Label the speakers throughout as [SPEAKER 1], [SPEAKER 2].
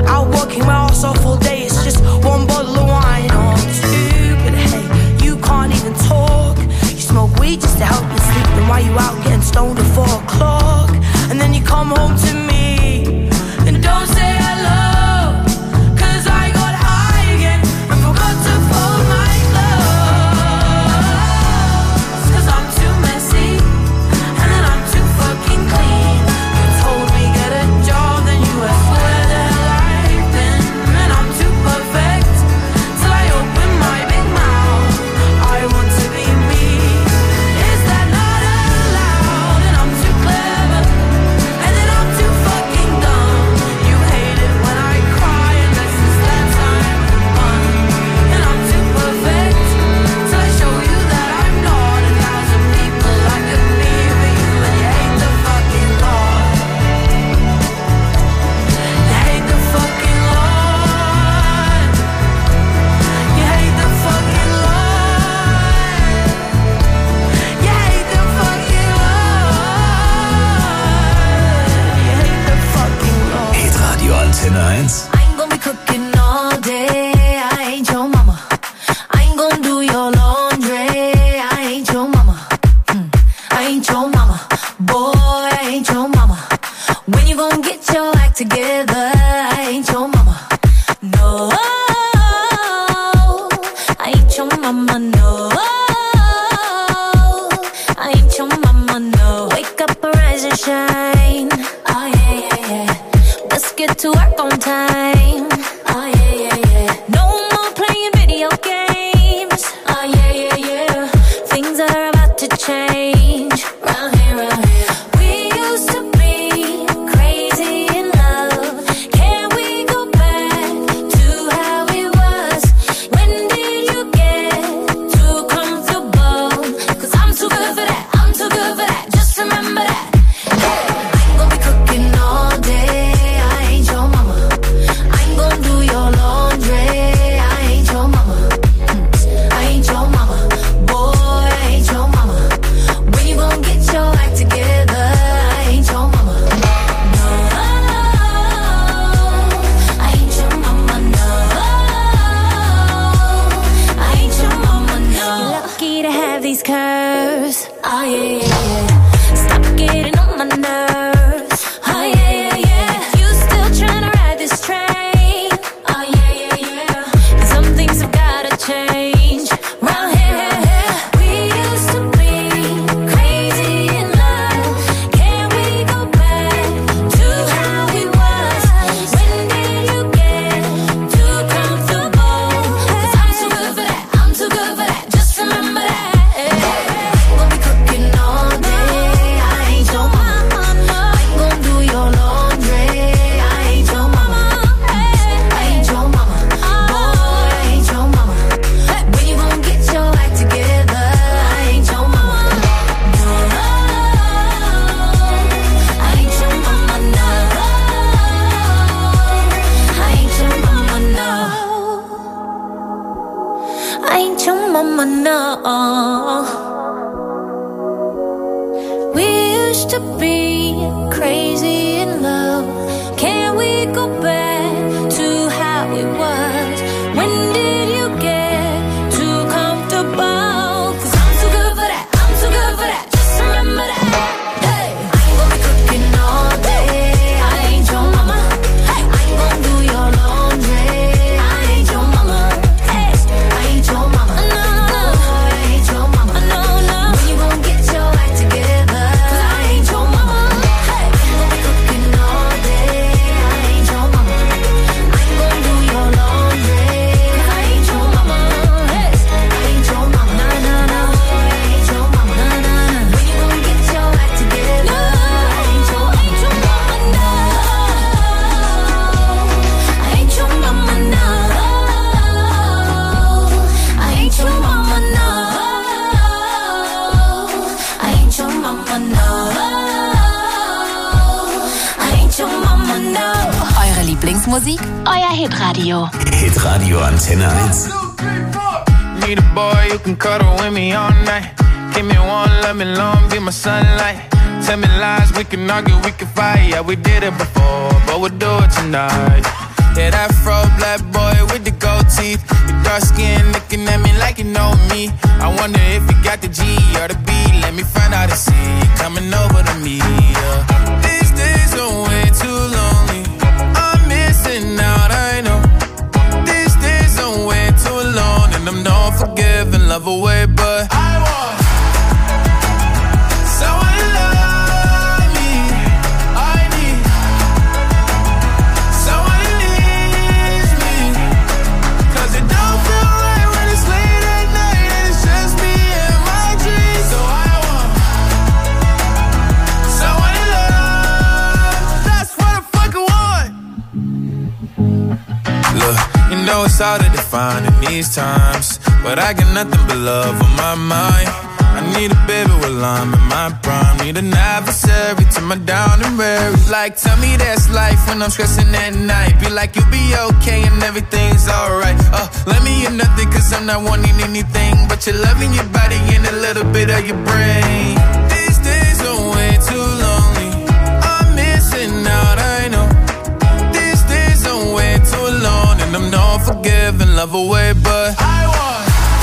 [SPEAKER 1] Out working my ass off all day, it's just one bottle of wine. Oh, I'm stupid, hey, you can't even talk. You smoke weed just to help you sleep, then why you out getting stoned at 4 o'clock? And then you come home to me and don't say hello, 'cause I got high again and forgot to fold my clothes. 'Cause I'm too messy and then I'm too fucking clean. You told me get a job, then you asked where the hell I've been. And I'm too perfect till I open my big mouth. I want to be me. Is that not allowed? And I'm too clever and then I'm too fucking dumb. You hate it when I cry unless it's that time of month. And I'm too perfect till I show you that I'm not. 1,000 people like me for you, and you hate the fucking Lord. You hate the fucking Lord. You hate the fucking Lord. You hate the fucking Lord. You hate the fucking Lord.
[SPEAKER 2] Hitradio Antenne 1.
[SPEAKER 3] I ain't gonna be cooking all day. I ain't your mama. I ain't gonna do your laundry. I ain't your mama. I ain't your mama. Boy, I ain't your mama. When you gonna get your act together? I ain't your mama. No, I ain't your mama. No, I ain't your mama. No, wake up and rise and shine. Oh yeah, yeah, yeah. Let's get to work on time. Oh yeah, yeah, yeah. No more playing video games. Oh yeah, yeah, yeah. Things are about to change. Round here, round here. We used to be crazy in love. Can we go back to how it was? When did you get too comfortable? 'Cause I'm too good for that. I'm too good for that. Just remember that. Hey, I ain't gonna be cooking all day. I ain't your mama. I ain't gonna do your laundry. I ain't your mama. I ain't your mama. Boy, I ain't your mama. When you gonna get your act together? I ain't your mama. No, I ain't your mama. No, I ain't your mama. No. You're lucky to have these curves. Oh yeah, yeah, yeah. Stop getting on my nerves. Oh yeah, yeah, yeah. You still trying to ride this train? Oh yeah, yeah, yeah. Some things have gotta change. Round here, we used to be crazy in love. Can we go back to how it was? When did you get too comfortable? 'Cause I'm too good for that. I'm too good for that. Just remember that. We'll be cooking all day. I ain't your mama. I ain't gonna do your laundry. I ain't your mama. I ain't your mama. Boy, I ain't your mama. When you gonna get your act together? I ain't your mama. No, I ain't your mama. No, I ain't your mama. No, I ain't your mama. No. We used to be crazy in love. Can we go back to how it was? When did you get too comfortable? 'Cause I'm too good for that. I'm too good for that. Just remember that. Hey, I ain't gonna be cooking all day. I ain't your mama. Hey, I ain't gonna do your laundry. I ain't your mama. Hey, I ain't your mama. No, no, I ain't your mama. No, no. When you gonna get your act together? 'Cause I ain't your mama. Hey, I ain't gonna be cooking all day. I ain't your mama. I ain't gonna do your laundry. 'Cause I ain't your mama. Hey, I ain't your mama. No, no, no. I ain't your mama. No, no, no. When you gonna get your act together? I ain't your mama. No, I ain't your mama. No, I ain't your mama. No, I ain't your mama. No, I ain't your mama. No.
[SPEAKER 4] Eure Lieblingsmusik? Euer Hitradio.
[SPEAKER 2] Hitradio Antenne 1.
[SPEAKER 5] Need a boy who can cuddle with me all night. Give me one, let me long, be my sunlight. Tell me lies, we can argue, we can fight. Yeah, we did it before, but we'll do it tonight. Yeah, that fro black boy with the gold teeth. Your dark skin looking at me like you know me. I wonder if you got the G or the B. Let me find out and see you coming over to me. These days are way too lonely. I'm missing out, I know. These days are way too alone, and I'm not forgiving, love away, but I want someone to love me. I need someone who needs me. 'Cause it don't feel right when it's late at night and it's just me and my dreams. So I want someone to love. That's what I fucking want. Look, you know it's hard to define in these times, but I got nothing but love on my mind. I need a baby while I'm in my prime. Need an adversary to my down and weary. Like, tell me that's life when I'm stressing at night. Be like, you'll be okay and everything's alright. Let me hear nothing 'cause I'm not wanting anything but your love in your body and a little bit of your brain. These days are way too lonely. I'm missing out, I know. These days are way too alone, and I'm not forgiving, love away, but I want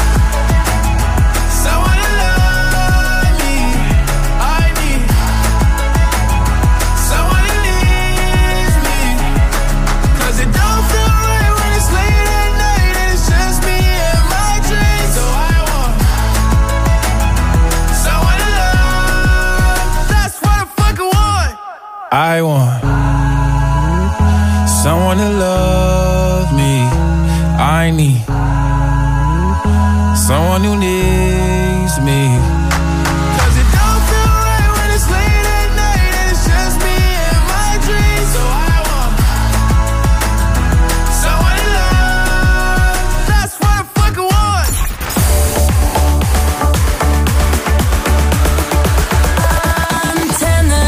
[SPEAKER 5] someone to love me. I need someone who needs me. 'Cause it don't feel right when it's late at night and it's just me and my dreams. So I want someone to love. That's what I fucking want. I want someone to love me. I need someone who needs me. 'Cause it don't feel right when it's late at night and it's just me and my dreams. So I want someone to love. That's what I fucking want.
[SPEAKER 1] Antenne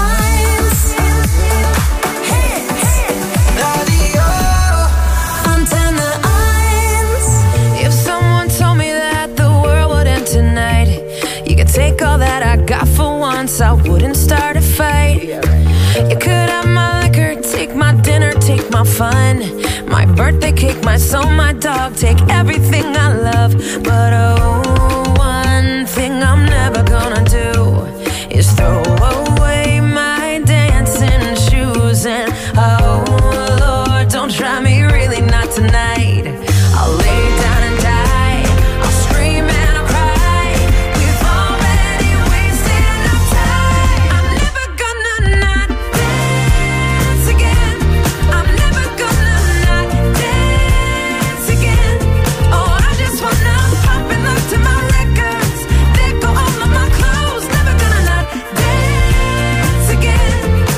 [SPEAKER 1] 1 Radio Antenne 1. If someone told me that the world would end tonight, you could take all that I got for once, I wouldn't start a fight. You could have my liquor, take my dinner, take my fun, my birthday cake, my soul, my dog, take everything I love. But oh, one thing I'm never gonna do is throw away my dancing shoes. And oh Lord, don't try me, really not tonight. I'll lay down and die, I'll scream and I'll cry. We've already wasted enough time. I'm never gonna not dance again. I'm never gonna not dance again. Oh, I just wanna pop and look to my records. There go all of my clothes. Never gonna not dance again.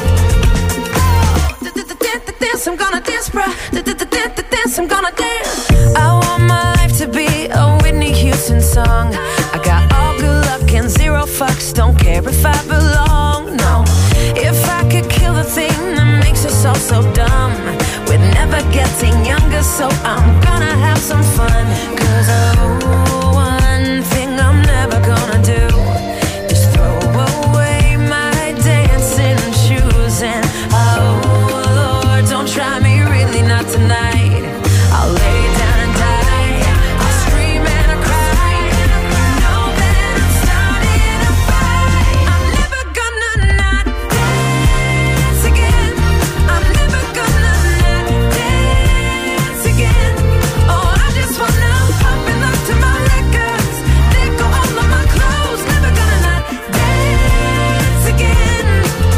[SPEAKER 1] Dance, I'm gonna dance, bruh. Dance, I'm gonna dance. I want my life to be a Whitney Houston song. I got all good luck and zero fucks. Don't care if I belong, no. If I could kill the thing that makes us all so dumb, we're never getting younger, so I'm gonna have some fun. 'Cause oh, one thing I'm never gonna do is throw away my dancing shoes. And oh Lord, don't try me, really not tonight. I'll lay down and die, I'll scream and I'll cry. You know that I'm starting a fight. I'm never gonna not dance again. I'm never gonna not dance again. Oh, I just wanna pop and look to my records. There go all of my clothes. Never gonna not dance again.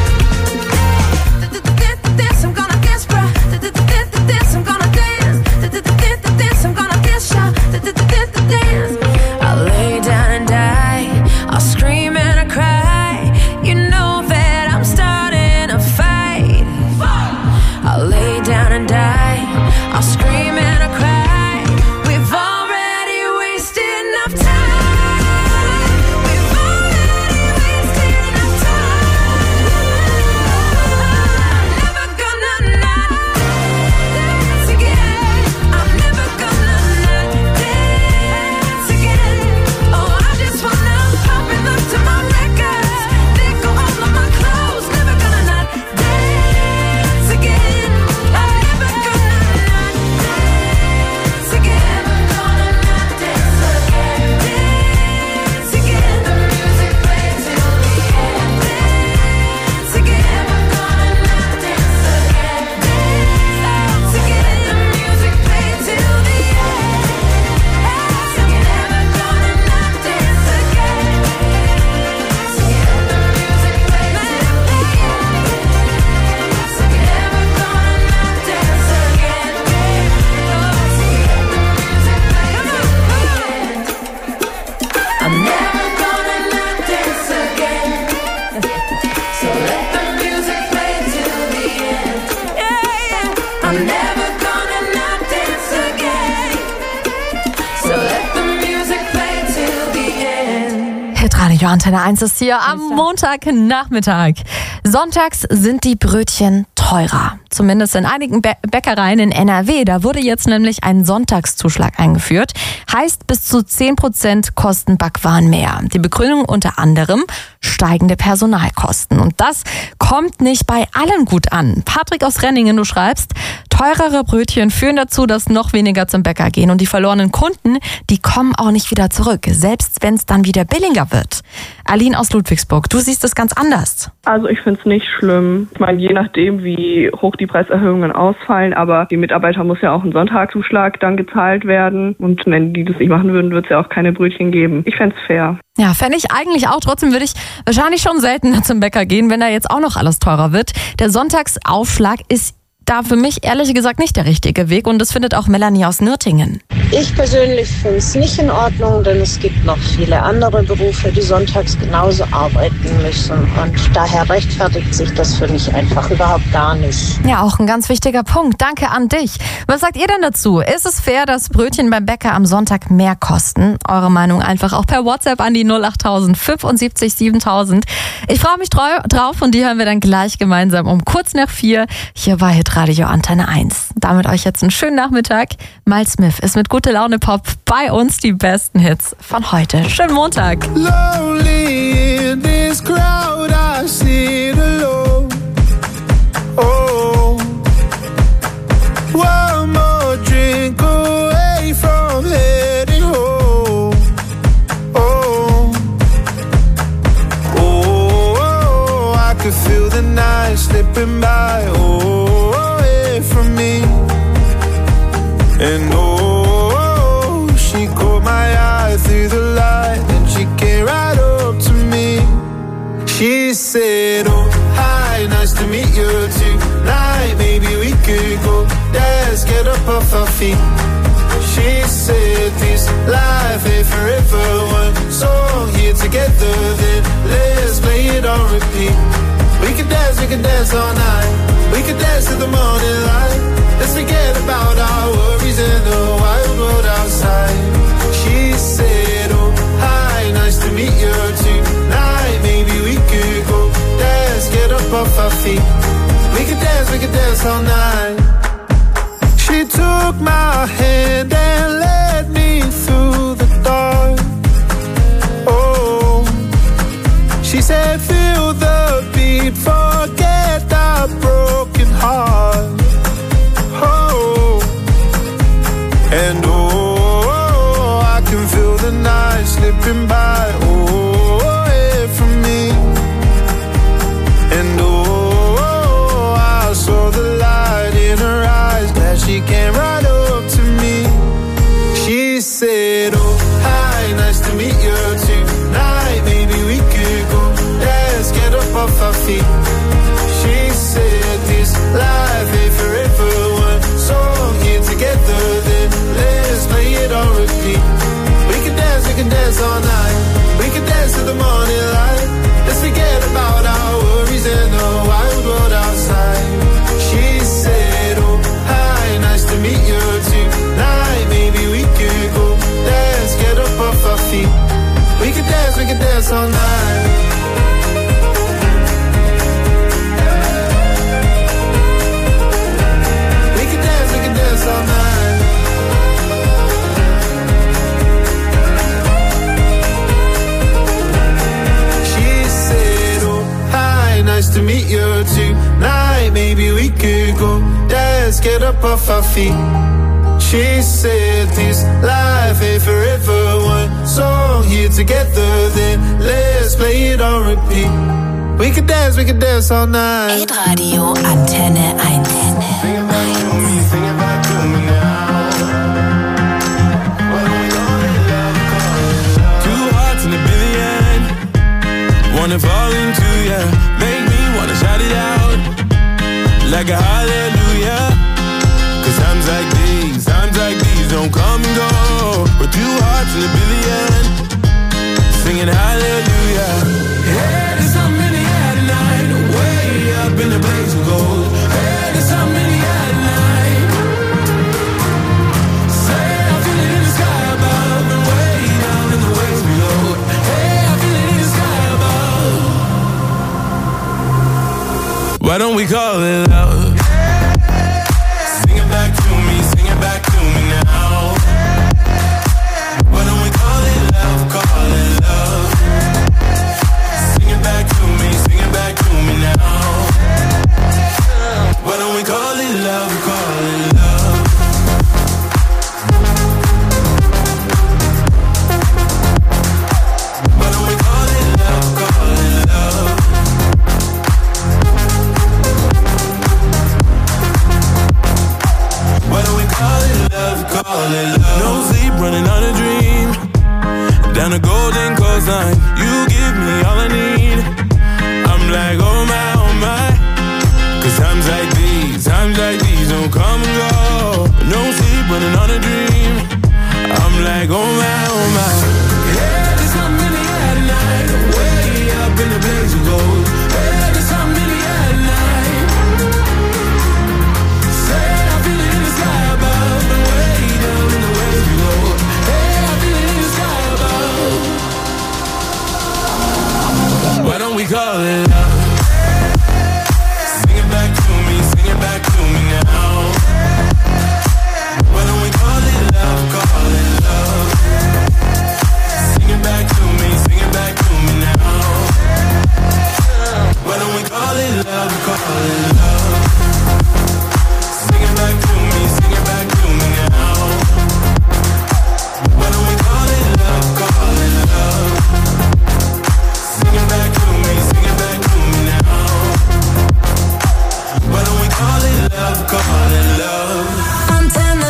[SPEAKER 1] Dance, I'm gonna dance, bruh. Dance, I'm gonna dance. Dance, I'm gonna dance, y'all. Dance. I'll lay down and die, I'll scream and I cry. You know that I'm starting a fight. I'll lay down and die, I'll scream and I cry. We've already wasted enough time. We've already wasted enough time. I'm never gonna not dance again. I'm never gonna not dance again. Oh, I just wanna pop and look to my records. There go all of my clothes. Never gonna not dance again. I'm never gonna
[SPEAKER 6] Hitradio Antenne 1 ist hier am Montagnachmittag. Sonntags sind die Brötchen teurer. Zumindest in einigen Bäckereien in NRW. Da wurde jetzt nämlich ein Sonntagszuschlag eingeführt. Heißt, bis zu 10% kosten Backwaren mehr. Die Begründung unter anderem steigende Personalkosten. Und das kommt nicht bei allen gut an. Patrick aus Renningen, du schreibst, teurere Brötchen führen dazu, dass noch weniger zum Bäcker gehen. Und die verlorenen Kunden, die kommen auch nicht wieder zurück. Selbst wenn es dann wieder billiger wird. Aline aus Ludwigsburg, du siehst es ganz anders.
[SPEAKER 7] Also ich finde es nicht schlimm. Ich meine, je nachdem, wie hoch die Preiserhöhungen ausfallen, aber die Mitarbeiter muss ja auch ein Sonntagszuschlag dann gezahlt werden. Und wenn die das nicht machen würden, wird es ja auch keine Brötchen geben. Ich fände es fair.
[SPEAKER 6] Ja, fände ich eigentlich auch. Trotzdem würde ich wahrscheinlich schon seltener zum Bäcker gehen, wenn da jetzt auch noch alles teurer wird. Der Sonntagsaufschlag ist da für mich ehrlich gesagt nicht der richtige Weg und das findet auch Melanie aus Nürtingen.
[SPEAKER 8] Ich persönlich finde es nicht in Ordnung, denn es gibt noch viele andere Berufe, die sonntags genauso arbeiten müssen und daher rechtfertigt sich das für mich einfach überhaupt gar nicht.
[SPEAKER 6] Ja, auch ein ganz wichtiger Punkt. Danke an dich. Was sagt ihr denn dazu? Ist es fair, dass Brötchen beim Bäcker am Sonntag mehr kosten? Eure Meinung einfach auch per WhatsApp an die 08000 75 7000. Ich freue mich drauf und die hören wir dann gleich gemeinsam um kurz nach 4 hier bei Radio Antenne 1. Damit euch jetzt einen schönen Nachmittag. Miles Smith ist mit Gute Laune Pop bei uns die besten Hits von heute. Schönen Montag.
[SPEAKER 5] Lonely in this crowd, I sit alone. Oh, one more drink away from heading home. Oh, oh, I could feel the night slipping by. From me, and oh, she caught my eye through the light, and she came right up to me. She said, oh, hi, nice to meet you tonight. Maybe we could go dance, get up off our feet. She said, this life ain't forever. One song here together, then let's play it on repeat. We can dance all night. We can dance to the morning light. Let's forget about our worries in the wild world outside. She said, oh, hi, nice to meet you tonight. Maybe we could go dance, get up off our feet. We can dance all night. She took my hand and led me through the dark. Oh, she said, feel the beat, forget our broken heart. Oh, and oh, I can feel the night slipping by. Oh, away from me. And oh, I saw the light in her eyes, glad she came right up to me. She said, oh, hi, nice to meet you tonight. Maybe we could go dance, get up off our feet. She said, this life ain't forever. One song here together, then let's play it on repeat. We can dance all night. We can dance to the morning light. Let's forget about our worries and the wild world outside. She said, oh, hi, nice to meet you tonight. Maybe we could go dance, get up off our feet. We can dance all night. All night. She said, oh, hi, nice to meet you tonight. Maybe we could go dance, get up off our feet. She said, this life ain't forever. One song here together, then let's play it on repeat. We can dance all night.
[SPEAKER 4] Hitradio Antenne 1.
[SPEAKER 5] Wanna fall into ya, make me wanna shout it out like a hallelujah. Cause times like these don't come and go. We're two hearts in a billion, singing hallelujah. Hey, there's something in the air tonight, way up in the blaze of gold. Hey, there's something in the air tonight. Say I feel it in the sky above and way down in the waves below. Hey, I feel it we call it love? Sing it back to me, sing it back to me now. Why don't we call it love, call it love? Sing it back to me, sing it back to me now. Why don't we call it love, call it love? Why don't we call it love, call it love? Why don't we call it love, call it love? No sleep, running on a dream. Down the golden coastline, you give me all I need. I'm like, oh my, oh my. Cause times like these don't come and go. No sleep, running on a dream. I'm like, oh my, oh my. Yeah, there's something in the air tonight. Way up in the blaze of gold. Yeah, there's something in the air tonight. Say I feel it in the sky above, and way down in the waves below. Hey, I feel it in the sky above. Why don't we call it love? Sing it back to me, sing it back to me now. Why don't we call it love, call it love? Sing it back to me, sing it back to me now. Why don't we call it love, call it love? Sing it back to me, sing it back to me now. Why don't we call it love, call it love? Sing it back to me, sing it back to me now. Why don't we call it love, call it love?
[SPEAKER 3] Antenne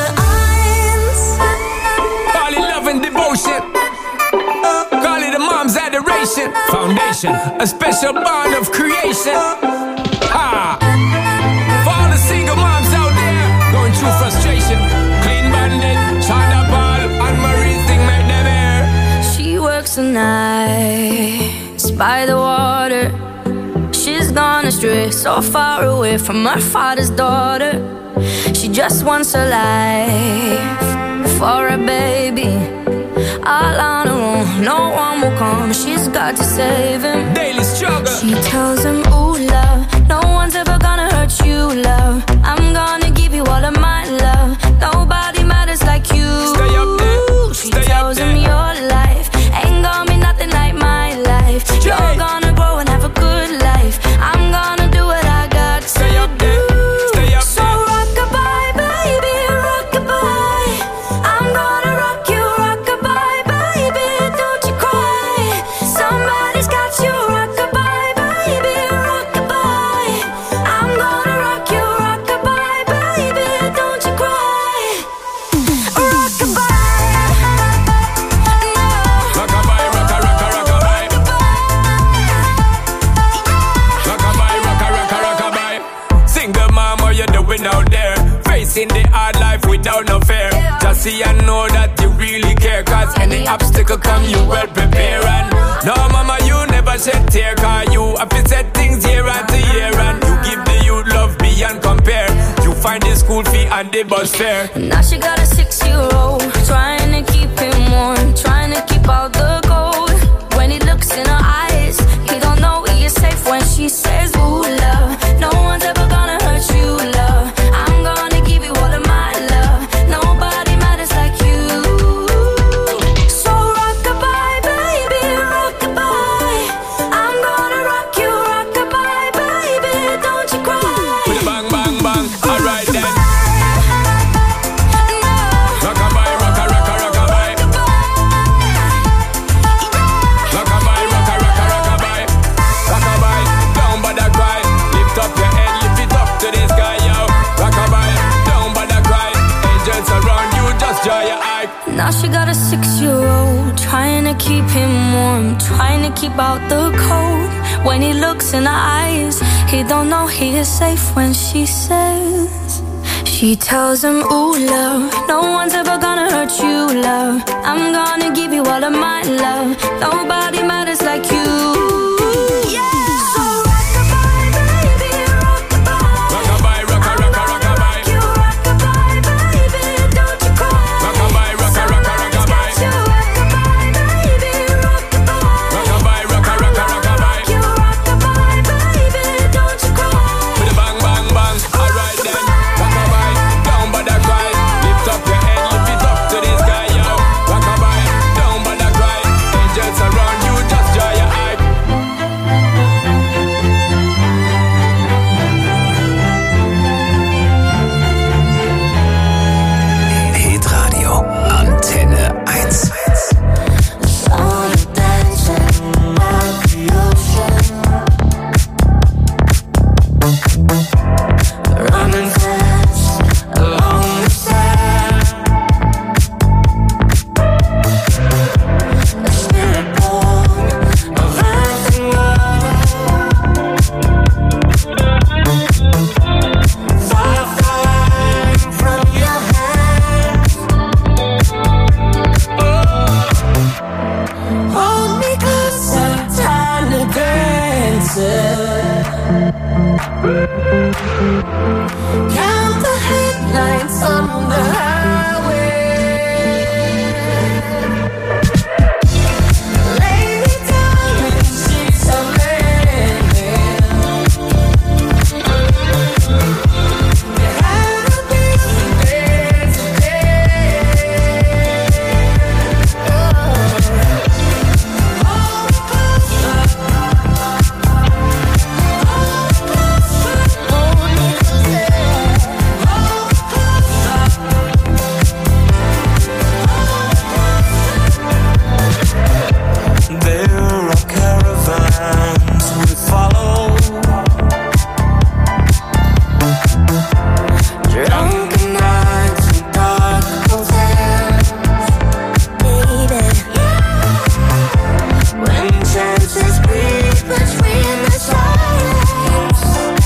[SPEAKER 3] 1.
[SPEAKER 9] Call it love and devotion. Call it a mom's adoration. Foundation, a special bond of creation. Ah. For all the single moms out there going through frustration. Clean bandit, China Ball, and Marie thing make them air.
[SPEAKER 3] She works the nights by the water. She's gone astray, so far away from her father's daughter. She just wants her life for a baby. All on her own, no one will come. She's got to save him.
[SPEAKER 9] Daily struggle.
[SPEAKER 3] She tells him, ooh, love, no one's ever gonna hurt you, love. I'm gonna give you all of my love. Nobody matters like you.
[SPEAKER 9] Stay up there.
[SPEAKER 3] She
[SPEAKER 9] Stay
[SPEAKER 3] tells
[SPEAKER 9] up
[SPEAKER 3] him
[SPEAKER 9] there.
[SPEAKER 3] your life ain't gonna be nothing like my life. You're gonna grow and have a good life. I'm gonna do what I got to
[SPEAKER 9] Stay up there. Stay up
[SPEAKER 3] so
[SPEAKER 9] there.
[SPEAKER 3] rock-a-bye, baby, rock-a-bye. I'm gonna rock you, rock-a-bye, baby, don't you cry. Somebody's got you, rock-a-bye, baby, rock-a-bye. I'm gonna rock you, rock-a-bye, baby, don't you cry. Rock-a-bye, no.
[SPEAKER 9] Rockabye, rocka, rocka, rockabye. Rockabye, rocka, rocka, rockabye. Single mom, what you doing out there? Facing the hard life without no fear. Just see and know that you really care. Cause any obstacle come, you well prepare. And no, mama, you never shed tear. Cause you have to set things year after year. And you give the youth love beyond compare. You find the school fee and the bus fare.
[SPEAKER 3] Now she got a 6-year-old, trying to keep him warm, trying to keep out the cold. When he looks in her eyes, he don't know he is safe when she says, ooh, love, no one's ever gonna hurt you, love. I'm gonna give you all of my love. Nobody matters like you. So rock-a-bye, baby, rock-a-bye. I'm gonna rock you, rock-a-bye, baby, don't you cry.
[SPEAKER 9] With a bang, bang, bang. Alright then.
[SPEAKER 3] No.
[SPEAKER 9] Rockabye, rocka, rocka, rockabye. Rockabye, rocka, rocka, rockabye. Rockabye, down by the cry. Lift up your head, lift it up to the sky, yo. Rockabye, down by the cry. Angels around you, just dry your eye.
[SPEAKER 3] Now she got a 6-year-old, trying to keep him warm, trying to keep out the cold. When he looks in her eyes, he don't know he is safe when she says. She tells him, ooh, love, no one's ever gonna hurt you, love. I'm gonna give you all of my love. Nobody matters like you. So rock-a-bye, baby, rock-a-bye.
[SPEAKER 9] Rockabye, rocka, rocka, rockabye.
[SPEAKER 3] You rock-a-bye, baby, don't you cry.
[SPEAKER 9] Rockabye, rocka, rocka, rockabye.
[SPEAKER 3] You rock-a-bye, baby, rock-a-bye.
[SPEAKER 9] Rockabye, rocka, rocka, rockabye.
[SPEAKER 3] You rock-a-bye, baby, don't you cry.
[SPEAKER 9] With a
[SPEAKER 1] headlights on the highway. Lay me down in sheets of linen. You had a beautiful day today. Hold me closer.
[SPEAKER 5] There are caravans we follow.
[SPEAKER 1] Drunken nights and dark hotels, baby. When chances breathe between the silence.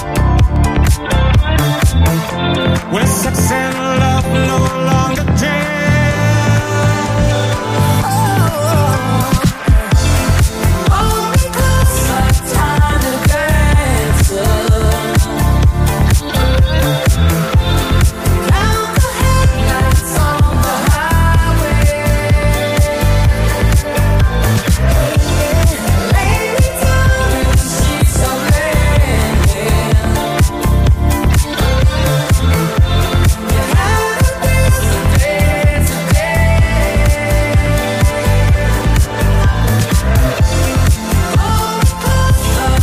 [SPEAKER 5] When sex and love no longer dance.
[SPEAKER 1] Hold me closer, time to dance. Count the headlights on the highway. Lay me down in sheets of linen. You had a beautiful day today. Hold me closer.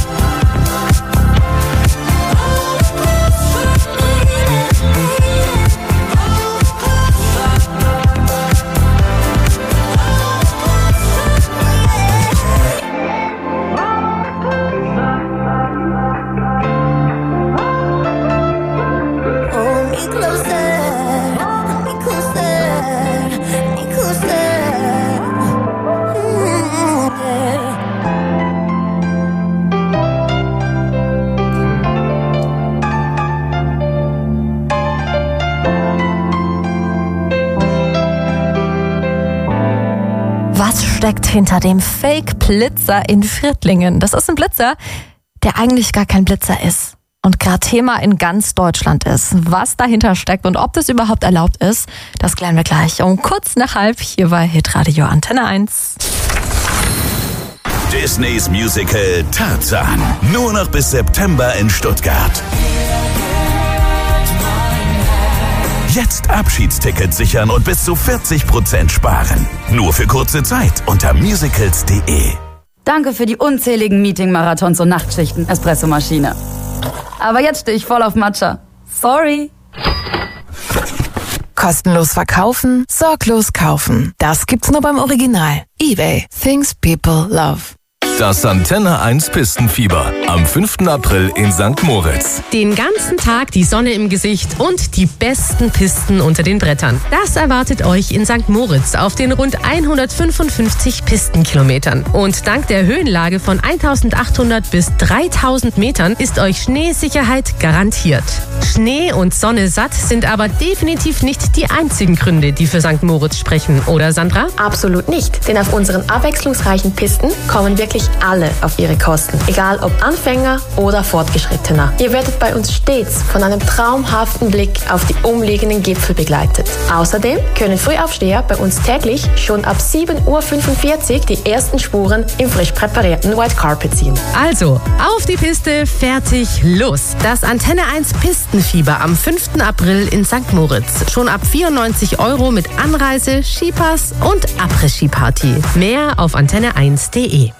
[SPEAKER 1] Hold me closer, hold me closer, hold me closer. Yeah.
[SPEAKER 6] Was steckt hinter dem Fake-Blitzer in Viertlingen? Das ist ein Blitzer, der eigentlich gar kein Blitzer ist und gerade Thema in ganz Deutschland ist. Was dahinter steckt und ob das überhaupt erlaubt ist, das klären wir gleich um kurz nach 12 hier bei Hitradio Antenne 1.
[SPEAKER 2] Disneys Musical Tarzan. Nur noch bis September in Stuttgart. Jetzt Abschiedstickets sichern und bis zu 40% sparen. Nur für kurze Zeit unter musicals.de.
[SPEAKER 10] Danke für die unzähligen Meeting-Marathons und Nachtschichten, Espressomaschine. Aber jetzt stehe ich voll auf Matcha. Sorry.
[SPEAKER 4] Kostenlos verkaufen, sorglos kaufen. Das gibt's nur beim Original. eBay. Things people love.
[SPEAKER 11] Das Antenne 1 Pistenfieber am 5. April in St. Moritz.
[SPEAKER 12] Den ganzen Tag die Sonne im Gesicht und die besten Pisten unter den Brettern. Das erwartet euch in St. Moritz auf den rund 155 Pistenkilometern. Und dank der Höhenlage von 1800 bis 3000 Metern ist euch Schneesicherheit garantiert. Schnee und Sonne satt sind aber definitiv nicht die einzigen Gründe, die für St. Moritz sprechen, oder Sandra?
[SPEAKER 13] Absolut nicht, denn auf unseren abwechslungsreichen Pisten kommen wirklich alle auf ihre Kosten, egal ob Anfänger oder Fortgeschrittener. Ihr werdet bei uns stets von einem traumhaften Blick auf die umliegenden Gipfel begleitet. Außerdem können Frühaufsteher bei uns täglich schon ab 7:45 Uhr die ersten Spuren im frisch präparierten White Carpet ziehen.
[SPEAKER 12] Also, auf die Piste, fertig, los! Das Antenne 1 Pistenfieber am 5. April in St. Moritz. Schon ab 94 € mit Anreise, Skipass und Après-Ski-Party. Mehr auf antenne1.de.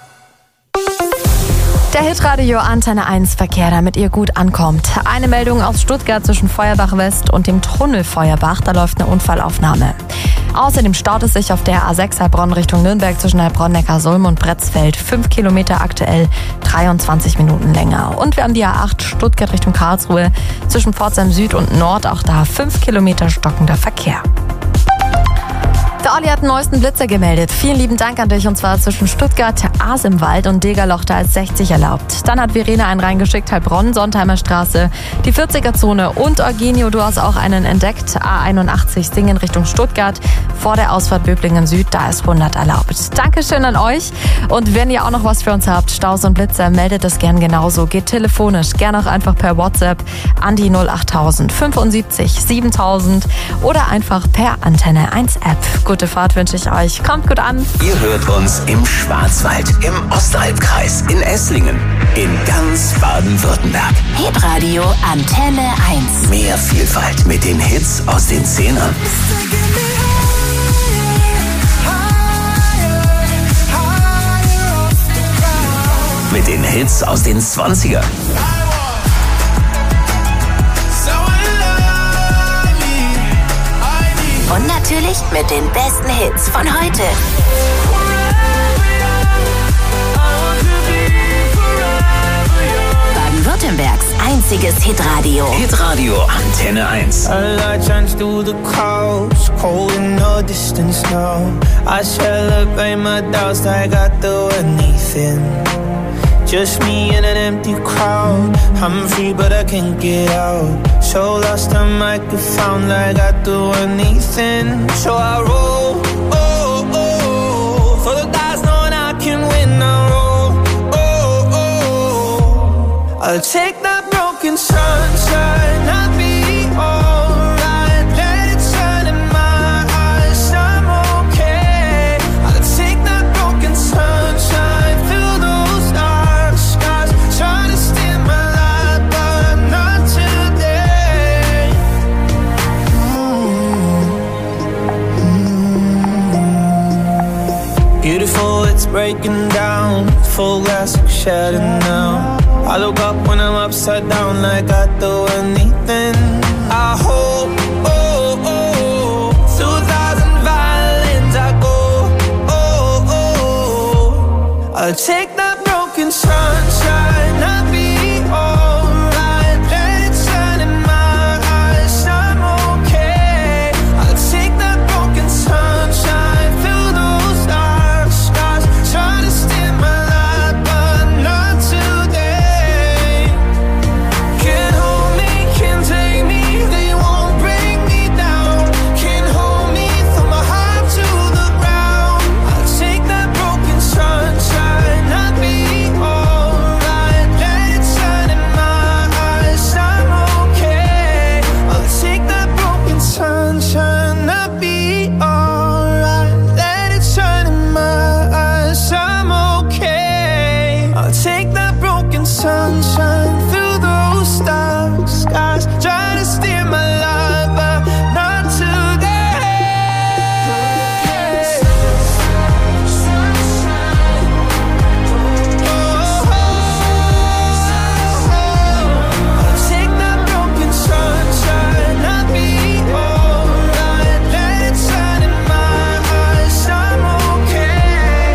[SPEAKER 6] Der Hitradio Antenne 1 Verkehr, damit ihr gut ankommt. Eine Meldung aus Stuttgart zwischen Feuerbach West und dem Tunnel Feuerbach. Da läuft eine Unfallaufnahme. Außerdem staut es sich auf der A6 Heilbronn Richtung Nürnberg zwischen Heilbronn, Neckarsulm und Bretzfeld. 5 Kilometer aktuell, 23 Minuten länger. Und wir haben die A8 Stuttgart Richtung Karlsruhe zwischen Pforzheim Süd und Nord. Auch da 5 Kilometer stockender Verkehr. Der Olli hat den neuesten Blitzer gemeldet. Vielen lieben Dank an dich, und zwar zwischen Stuttgart, Aas-im-Wald und Degerloch, da ist 60 erlaubt. Dann hat Verena einen reingeschickt, Heilbronn, Sontheimer Straße, die 40er-Zone und Eugenio, du hast auch einen entdeckt, A81 Singen Richtung Stuttgart, vor der Ausfahrt Böblingen Süd, da ist 100 erlaubt. Dankeschön an euch, und wenn ihr auch noch was für uns habt, Staus und Blitzer, meldet es gern genauso, geht telefonisch, gern auch einfach per WhatsApp an die 08000 75 7000 oder einfach per Antenne 1 App. Gute Fahrt wünsche ich euch. Kommt gut an.
[SPEAKER 2] Ihr hört uns im Schwarzwald, im Osthalbkreis, in Esslingen, in ganz Baden-Württemberg.
[SPEAKER 14] Hitradio Antenne 1.
[SPEAKER 2] Mehr Vielfalt mit den Hits aus den 10ern. Mit den Hits aus den 20ern.
[SPEAKER 14] Und natürlich mit den besten Hits von heute. Baden-Württembergs einziges Hitradio.
[SPEAKER 2] Hitradio Antenne 1.
[SPEAKER 15] A light shines through the clouds, cold in the distance now. I celebrate my doubts like I do anything. Just me in an empty crowd. I'm free but I can't get out. So lost I might get found like I'd do anything. So I roll, oh, oh, for the dice knowing I can win. I roll, oh, oh, I'll take that broken sunshine. I'll be alright. Let it shine in my eyes. I'm okay. I'll take that broken sunshine. Fill those dark skies. Try to steal my light, but not today. Beautiful, it's breaking down. Full glass shattered now. I look up when I'm upside down like I'd do anything. I hope, oh, oh, through 1,000 violins I go, oh, oh, I'll take that broken sunshine. I'll be alright. Let it shine in my eyes. I'm okay. I'll take that broken sunshine. Fill those dark skies. Try to steal my light, but not today. Can't hold me, can't take me. They won't break me down. Can't hold me from my heart to the ground. I'll take that broken sunshine. I'll be alright. Let it shine in my eyes. I'm okay. I'll take that broken sunshine. I'll be alright. Let it shine in my eyes. I'm okay. I'll take that broken sunshine through those dark skies. Try to steer my life, but not today. I'll take that broken sunshine. I'll be alright. Let it shine in my eyes. I'm okay.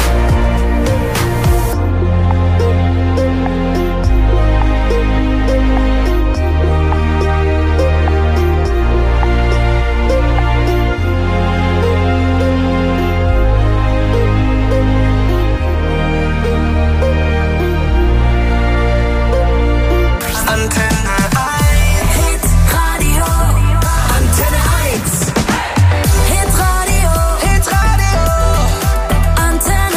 [SPEAKER 15] Antenne 1.
[SPEAKER 14] Hitradio
[SPEAKER 2] Antenne 1.
[SPEAKER 14] Hitradio Antenne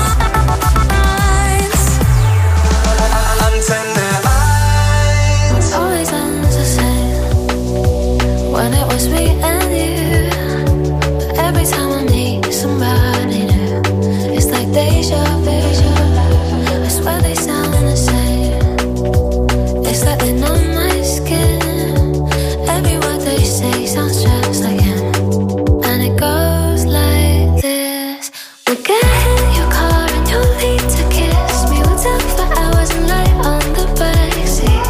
[SPEAKER 14] 1.
[SPEAKER 15] Antenne 1.
[SPEAKER 3] Always ends the same when it was me and you. But every time I need somebody new, it's like deja vu. I swear they sound the same. It's like they know my skin. Every word they say sounds just like him. And it goes like this. We'll get in your car and you'll need to kiss me. We'll talk for hours and lie on the backseat.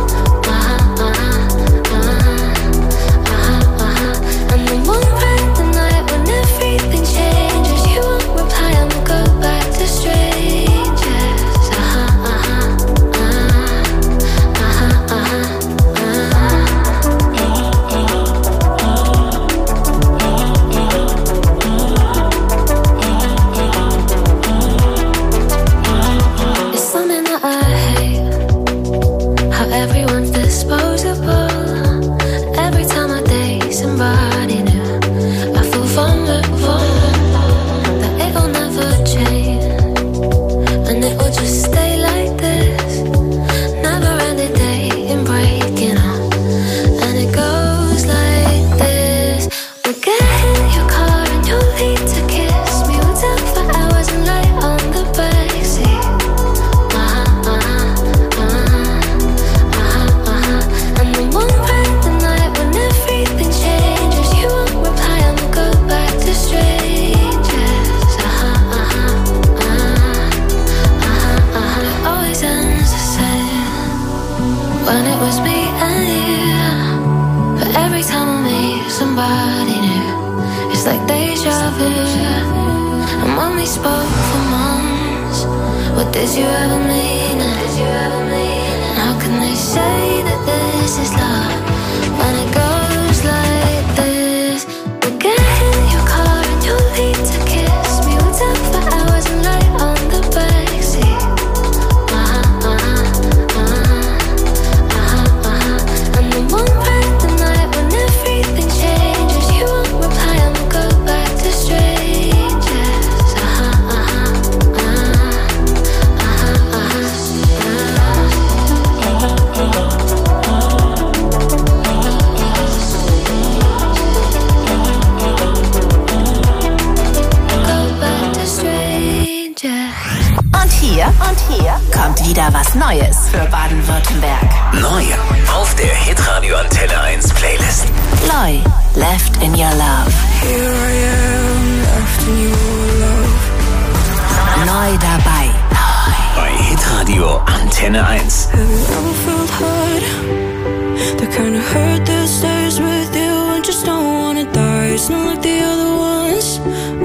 [SPEAKER 3] And then we'll ride the night when everything changes. You won't reply and we'll go back to strangers. nobody knew. It's like deja vu. And when we spoke for months, what did you ever mean? And how can they say that this is love when it goes like this? We'll get in your car and you'll leave to kiss me. We'll talk for hours and lie on the backseat. And then one bright the night when everything changes, you won't reply and we'll go back to strangers.
[SPEAKER 14] Und hier kommt wieder was Neues für Baden-Württemberg.
[SPEAKER 16] Neu auf der Hitradio Antenne 1 Playlist.
[SPEAKER 14] Loi, Left in Your Love.
[SPEAKER 1] Here I am, left in your love.
[SPEAKER 14] Neu dabei.
[SPEAKER 16] Bei Hitradio Antenne 1.
[SPEAKER 1] Have you ever felt hurt? The kind of hurt that stays with you and just don't wanna die. It's not like the other ones.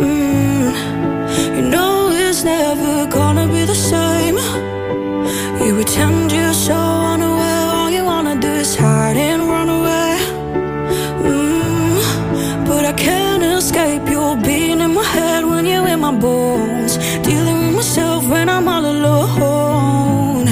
[SPEAKER 1] You know it's never gonna be the same. You pretend you're so unaware. All you wanna do is hide and run away. But I can't escape your being in my head when you're in my bones. Dealing with myself when I'm all alone.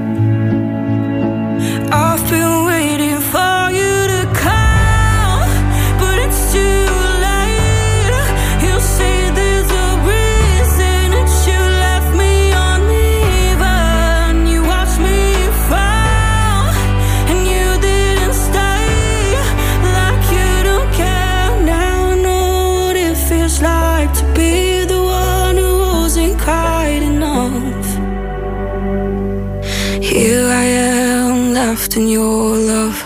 [SPEAKER 1] I've been waiting for you to come, but it's too late. You say there's a reason that you left me uneven. You watched me fall, and you didn't stay. Like you don't care now. I know what it feels like to be the one who wasn't quite enough. Here I am, left in your love.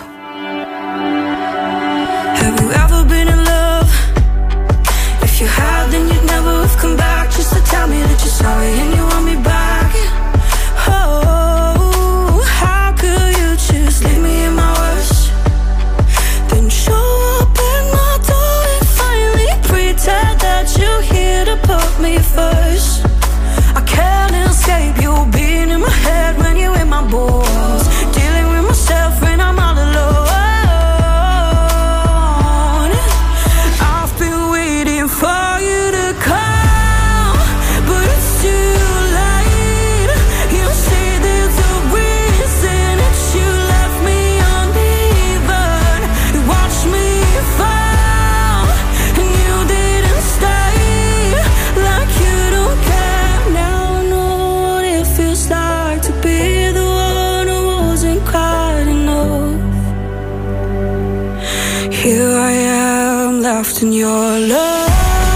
[SPEAKER 1] Have you ever been in love? If you have, then you'd never have come back just to tell me that you're sorry and you want me back. Oh, how could you just leave me in my worst? Then show up at my door and finally pretend that you're here to put me first. I can't escape you being in my head when you're in my bones. Dealing with myself when I'm all alone. I've been waiting for you to come, but it's too late. You say there's a reason that you left me uneven. You watched me fall, and you didn't stay. Like you don't care now. I know what it feels like to be the one who wasn't quite enough. Here I am, left in your love.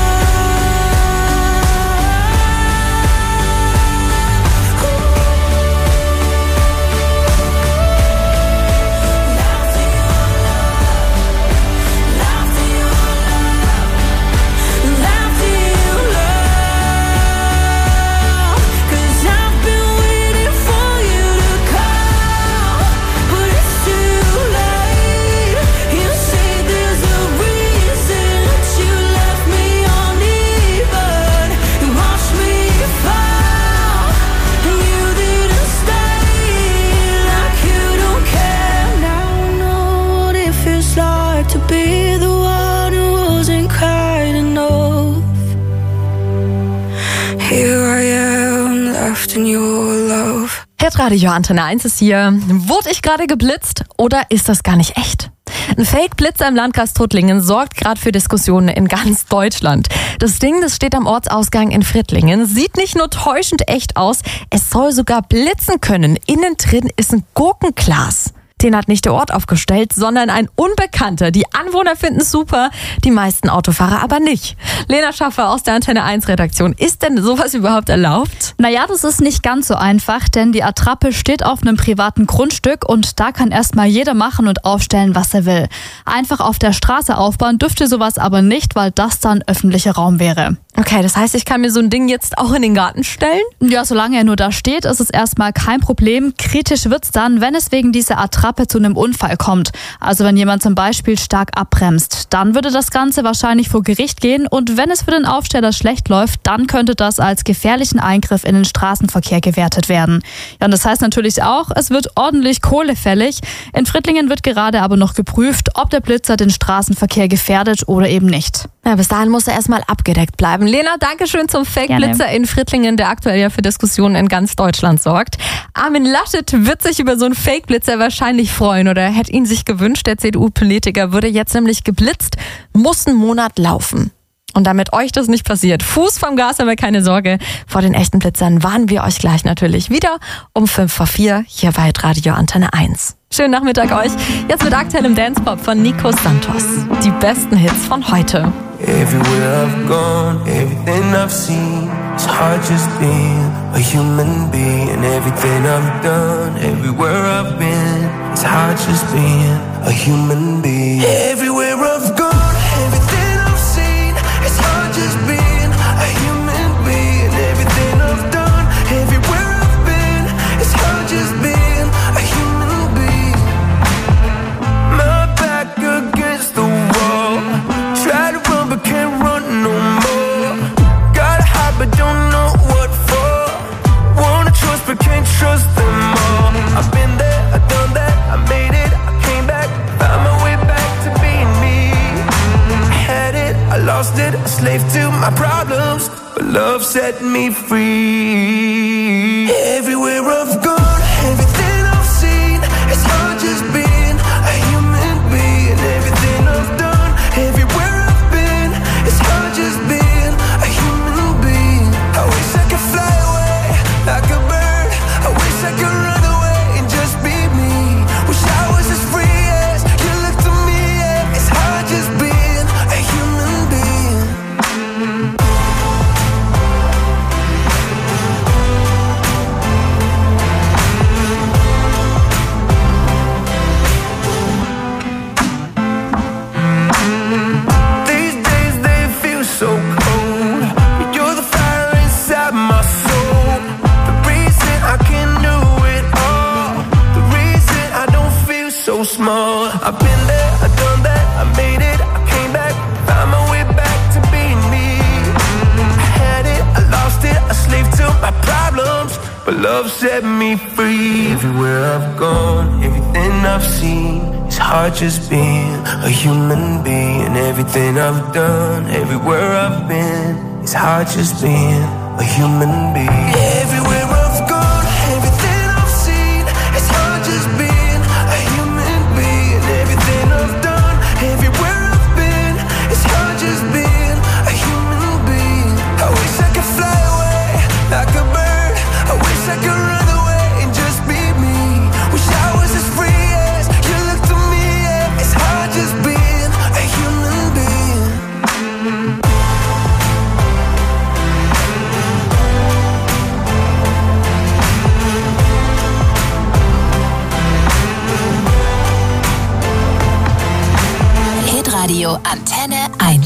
[SPEAKER 1] To be the one who wasn't quite enough. Here I am, left in your love.
[SPEAKER 6] Hitradio Antenne 1 ist hier. Wurde ich gerade geblitzt oder ist das gar nicht echt? Ein Fake-Blitzer im Landkreis Tuttlingen sorgt gerade für Diskussionen in ganz Deutschland. Das Ding, das steht am Ortsausgang in Frittlingen, sieht nicht nur täuschend echt aus, es soll sogar blitzen können. Innen drin ist ein Gurkenglas. Den hat nicht der Ort aufgestellt, sondern ein Unbekannter. Die Anwohner finden es super, die meisten Autofahrer aber nicht. Lena Schaffer aus der Antenne 1 Redaktion. Ist denn sowas überhaupt erlaubt?
[SPEAKER 17] Naja, das ist nicht ganz so einfach, denn die Attrappe steht auf einem privaten Grundstück und da kann erstmal jeder machen und aufstellen, was er will. Einfach auf der Straße aufbauen dürfte sowas aber nicht, weil das dann öffentlicher Raum wäre.
[SPEAKER 6] Okay, das heißt, ich kann mir so ein Ding jetzt auch in den Garten stellen?
[SPEAKER 17] Ja, solange er nur da steht, ist es erstmal kein Problem. Kritisch wird's dann, wenn es wegen dieser Attrappe Attrappe zu einem Unfall kommt. Also wenn jemand zum Beispiel stark abbremst, dann würde das Ganze wahrscheinlich vor Gericht gehen und wenn es für den Aufsteller schlecht läuft, dann könnte das als gefährlichen Eingriff in den Straßenverkehr gewertet werden. Ja, und das heißt natürlich auch, es wird ordentlich Kohle fällig. In Frittlingen wird gerade aber noch geprüft, ob der Blitzer den Straßenverkehr gefährdet oder eben nicht.
[SPEAKER 6] Ja, bis dahin muss er erstmal abgedeckt bleiben. Lena, danke schön zum Fake-Blitzer in Frittlingen, der aktuell ja für Diskussionen in ganz Deutschland sorgt. Armin Laschet wird sich über so einen Fake-Blitzer wahrscheinlich freuen oder hätte ihn sich gewünscht. Der CDU-Politiker würde jetzt nämlich geblitzt, muss einen Monat laufen. Und damit euch das nicht passiert, Fuß vom Gas, aber keine Sorge, vor den echten Blitzern warnen wir euch gleich natürlich wieder um 5:04 hier bei Radio Antenne 1. Schönen Nachmittag euch. Jetzt mit aktuellem Dance-Pop von Nico Santos. Die besten Hits von heute.
[SPEAKER 15] Everywhere I've gone, everything I've seen, it's hard just being a human being. Everything I've done, everywhere I've been, it's hard just being a human being. Everywhere I've gone, everything I've seen, it's hard just being a human being. Everything I've done, everywhere I've been, it's hard just being a human being. My back against the wall, try to run but can't run no more. Gotta hide but don't know what for. Wanna trust but can't trust them all. I've been there, I've done that, I made it, I came back, found my way back to being me. I had it, I lost it, a slave to my problems, but love set me free. Everywhere I've gone, everything I've seen, it's hard just being a human being. Everything I've done, everywhere I've been, it's hard just being a human being. I wish I could fly away like a bird. I wish I could run away and just be me. Wish I was as free as you look to me. Yeah. It's hard just being a human being. These days they feel so cold, but you're the fire inside my soul. The reason I can do it all, the reason I don't feel so small. I've been there, I've done that, I made it, I came back, found my way back to being me. I had it, I lost it, a slave to my problems, but love set me free. Everywhere I've gone, everything I've seen, it's hard just being a human being. Everything I've done, everywhere I've been, it's hard just being a human being. Everywhere I've gone, everything I've seen, it's hard just being a human being. Everything I've done, everywhere I've been, it's hard just being a human being. I wish I could fly away like a bird. I wish I could run away and just be me. Wish I was as free as you look to me. Yeah. It's hard just being a human being.
[SPEAKER 14] Hitradio Antenne 1.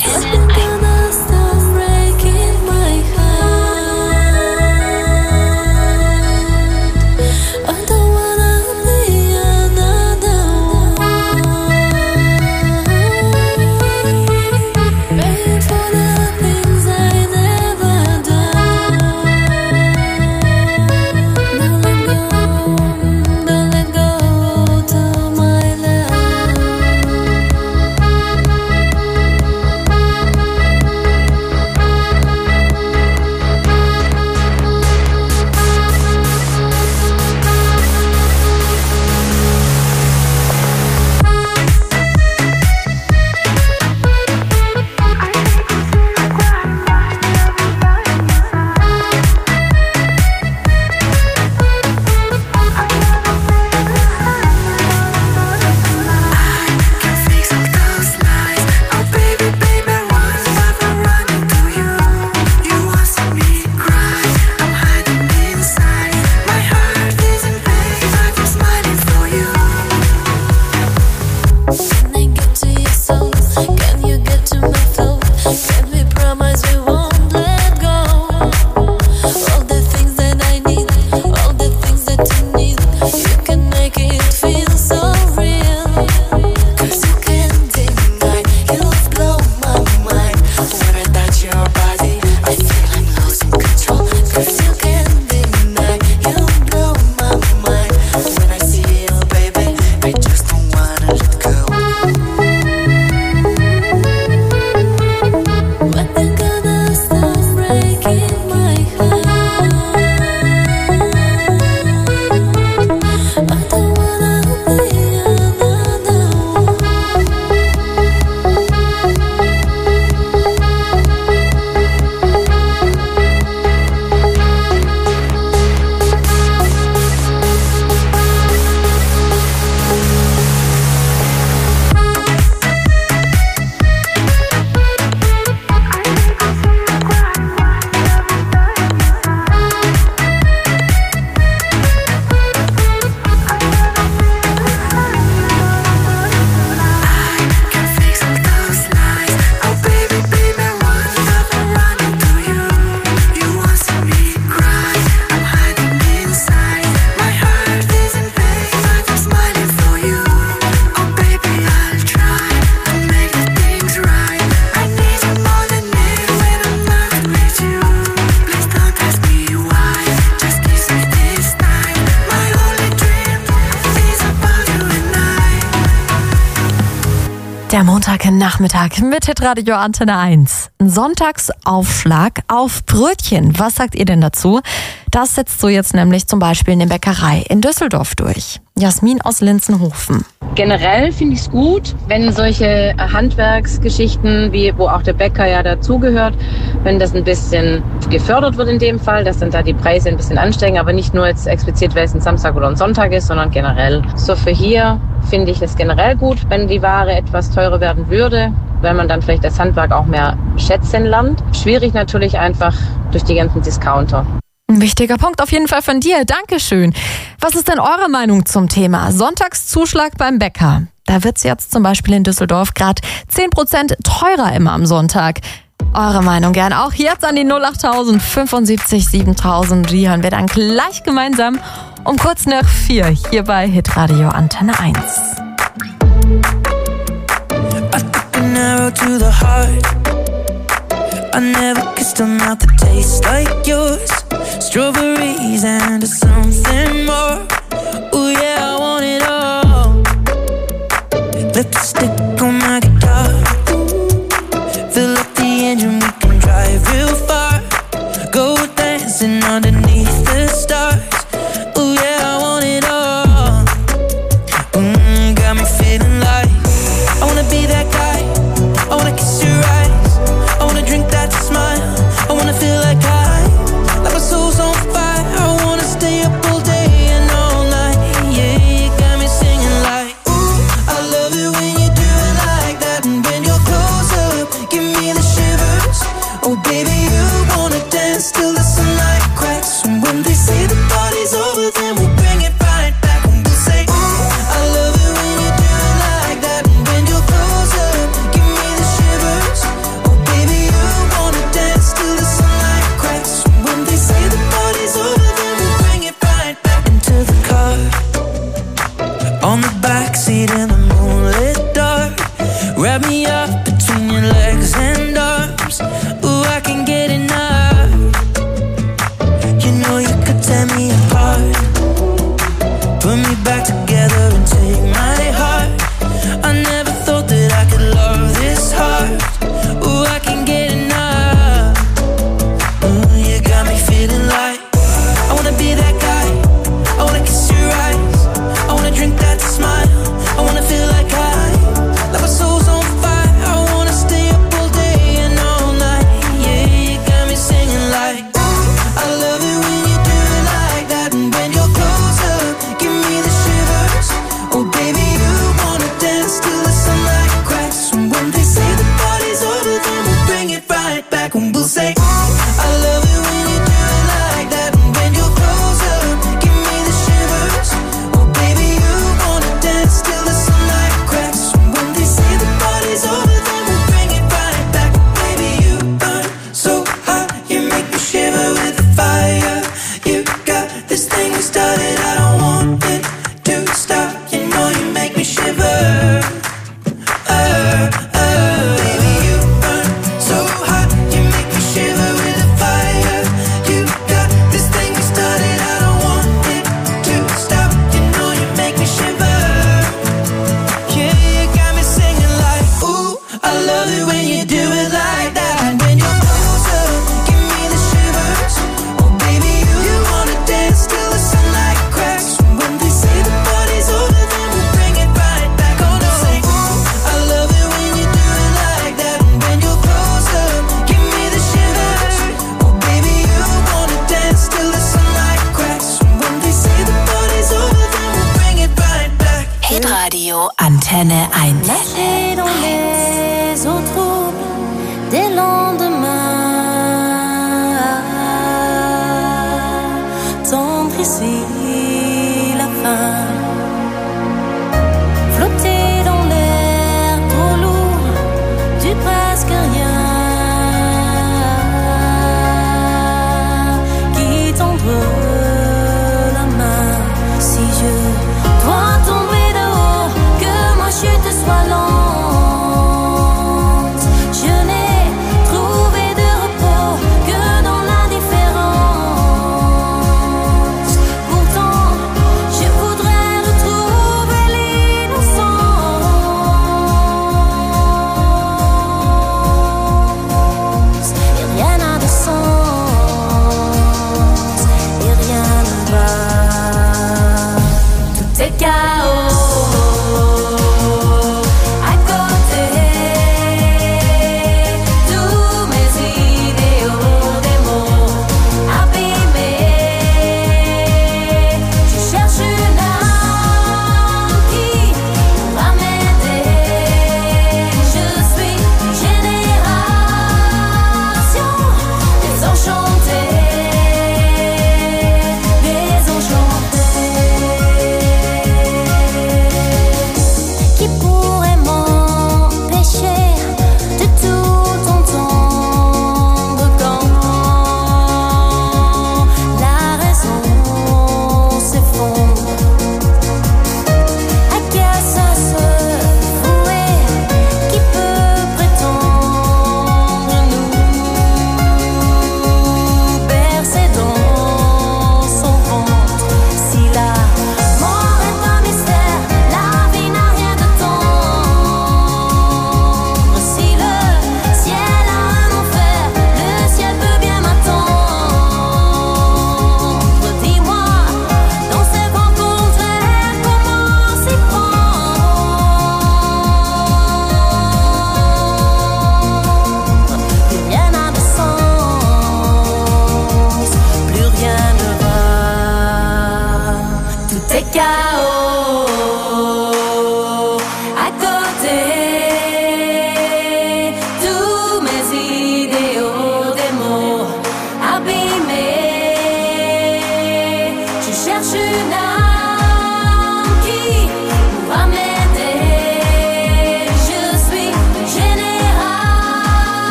[SPEAKER 6] Der Montagnachmittag mit Hitradio Antenne 1. Ein Sonntagsaufschlag auf Brötchen. Was sagt ihr denn dazu? Das setzt so jetzt nämlich zum Beispiel eine Bäckerei in Düsseldorf durch. Jasmin aus Linzenhofen.
[SPEAKER 18] Generell finde ich es gut, wenn solche Handwerksgeschichten, wie wo auch der Bäcker ja dazugehört, wenn das ein bisschen gefördert wird in dem Fall, dass dann da die Preise ein bisschen ansteigen, aber nicht nur jetzt explizit, weil es ein Samstag oder ein Sonntag ist, sondern generell. So für hier finde ich es generell gut, wenn die Ware etwas teurer werden würde, weil man dann vielleicht das Handwerk auch mehr schätzen lernt. Schwierig natürlich einfach durch die ganzen Discounter.
[SPEAKER 6] Ein wichtiger Punkt auf jeden Fall von dir. Dankeschön. Was ist denn eure Meinung zum Thema Sonntagszuschlag beim Bäcker? Da wird es jetzt zum Beispiel in Düsseldorf gerade 10% teurer immer am Sonntag. Eure Meinung gern auch jetzt an die 08000 75 7000. Die hören wir dann gleich gemeinsam um kurz nach 4 hier bei Hitradio Antenne 1.
[SPEAKER 15] I never kissed a mouth that tastes like yours. Strawberries and something more. Ooh yeah, I want it all. Lipstick on my guitar. Fill up the engine, we can drive real far. Go dancing underneath the stars. Ooh yeah, I want it all. Got me feeling like I wanna be that guy. I wanna kiss your eyes. I wanna drink that smile. I wanna feel like my soul's on fire. I wanna stay up all day and all night. Yeah, you got me singing like, ooh, I love it when you do it like that. And when you're close up, give me the shivers. Oh baby, you wanna dance till the sunlight cracks. And when they say the party's over, then we'll bring it right back. And we'll say, ooh, I love it when you do it like that. And when you're close up, give me the shivers. Oh baby, you wanna dance till the sunlight cracks. When they say the party's over, then we'll bring it right back into the car. On the backseat in the moonlit dark. Wrap me up between your legs and arms. Ooh, I can get enough. You know you could tear me apart. Put me back together and take my heart. I never thought that I could love this hard. Ooh, I can get enough. Ooh, you got me feeling like I wanna be that guy. I wanna kiss your eyes. I wanna drink that smile. I wanna feel like my soul's on fire. I wanna stay up all day and all night. Yeah, you got me singing like, ooh, I love it when you do it like that. And when you're close up, give me the shivers. Oh baby, you wanna dance till the sunlight cracks. And when they say the party's over, then we'll bring it right back. And we'll say, ooh, I love it when you do it like that. And when you're close up, give me the shivers. Oh baby, you wanna dance till the sunlight cracks. And when they say the party's over, then we'll bring it right back. Baby, you burn so hot, you make me shiver with the fire. You got this thing we started, I don't want it to stop. You know you make me shiver. Baby, you burn so hot, you make me shiver with the fire. You got this thing we started, I don't want it to stop. You know you make me shiver. Yeah, you got me singing like, ooh, I love it when you do it like that. And when you're closer, give me the shivers. Oh baby, you wanna dance till the sunlight cracks. And when they say the party's over, then we'll bring it right back. Oh no, say, ooh, I love it when you do it like that. And when you're closer, give me the shivers. Oh baby, you wanna dance till the sunlight cracks. And when they say the party's over, then we'll bring it right back.
[SPEAKER 14] Hitradio Antenne 1.
[SPEAKER 3] Lâché dans les eaux troubles des lendemains, tendre ici la fin, flotter dans l'air trop lourd du presque rien, qui tendre la main. Si je dois tomber de haut, que ma chute soit lente. Je n'ai trouvé de repos que dans l'indifférence. Pourtant, je voudrais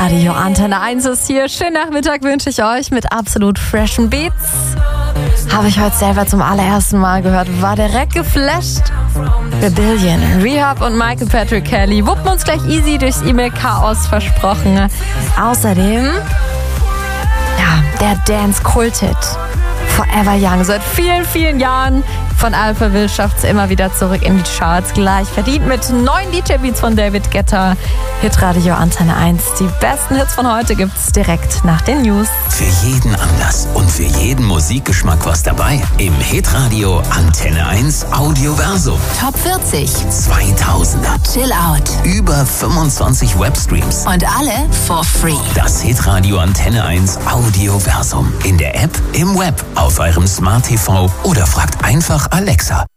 [SPEAKER 6] Hitradio Antenne 1 ist hier. Schönen Nachmittag wünsche ich euch mit absolut freshen Beats. Habe ich heute selber zum allerersten Mal gehört. War direkt geflasht. Rebellion, Rehab und Michael Patrick Kelly wuppen uns gleich easy durchs E-Mail-Chaos versprochen. Außerdem, der Dance-Kult-Hit Forever Young. Seit vielen, vielen Jahren von Alphaville schafft es immer wieder zurück in die Charts. Gleich verdient mit 9 DJ-Beats von David Guetta. Hitradio Antenne 1. Die besten Hits von heute gibt's direkt nach den News.
[SPEAKER 16] Für jeden Anlass und für jeden Musikgeschmack was dabei. Im Hitradio Antenne 1 Audioversum.
[SPEAKER 14] Top 40.
[SPEAKER 16] 2000er.
[SPEAKER 14] Chill Out.
[SPEAKER 16] Über 25 Webstreams.
[SPEAKER 14] Und alle for free.
[SPEAKER 16] Das Hitradio Antenne 1 Audioversum. In der App, im Web, auf eurem Smart TV oder fragt einfach Alexa.